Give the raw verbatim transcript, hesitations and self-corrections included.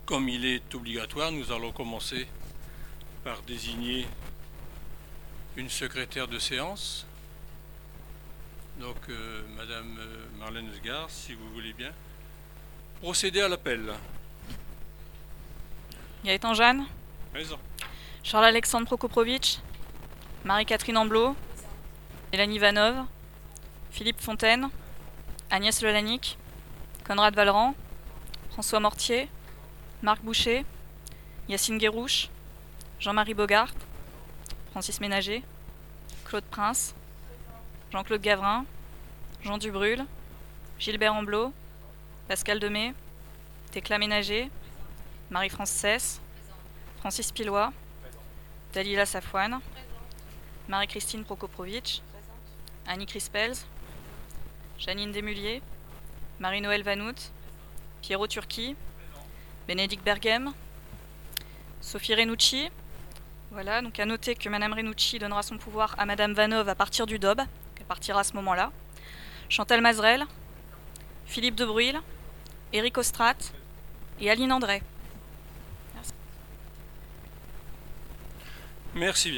comme il est obligatoire, nous allons commencer par désigner une secrétaire de séance. Donc, euh, Madame euh, Marlène Sgard, si vous voulez bien procéder à l'appel. Gaëtan Jeanne, Présent. Charles-Alexandre Prokoprovitch, Marie-Catherine Amblot, Mélanie Ivanov, Philippe Fontaine, Agnès Lelanic, Conrad Valran, François Mortier, Marc Boucher, Yacine Guérouche, Jean-Marie Bogart, Francis Ménager, Claude Prince, Jean-Claude Gavrin, Jean Dubrul, Gilbert Amblot, Pascal Demey, Thécla Ménager, Marie-France Cesse, Francis Pilois, Dalila Safouane, Marie-Christine Prokoprovitch, Annie Crispels, Janine Desmuliers, Marie-Noëlle Vanout, Pierrot Turki, Bénédicte Berghem, Sophie Renucci. Voilà, donc à noter que Madame Renucci donnera son pouvoir à Madame Vanov à partir du D O B, qu'elle partira à ce moment-là. Chantal Mazerel, Philippe de Bruyl, Éric Ostrat et Aline André. Merci bien.